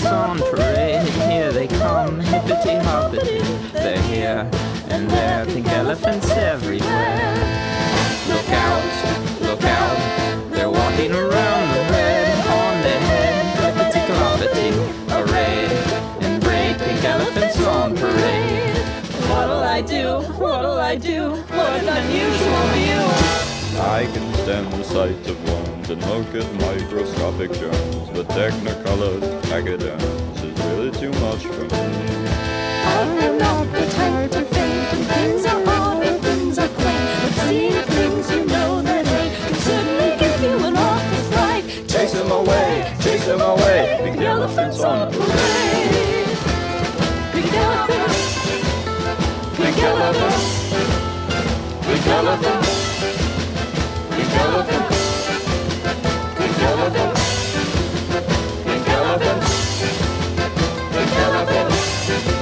on parade. Here they come, hippity-hoppity. They're here and there, pink elephants everywhere. Look out, they're walking around with red on their head. Hippity-cloppity, array and braid, pink elephants on parade. What'll I do? What'll I do? What an unusual view! I can stand the sight of worms and look at microscopic germs, but Technicolor pachyderms is really too much for me. I am not the type to faint, and things are odd and things are quaint, but seeing things you know that ain't can certainly give you an awful fright. Chase them away, pink elephants on parade. Pink elephants, Pink elephants, pink elephants, pink elephants, pink elephants, pink elephants, pink elephants.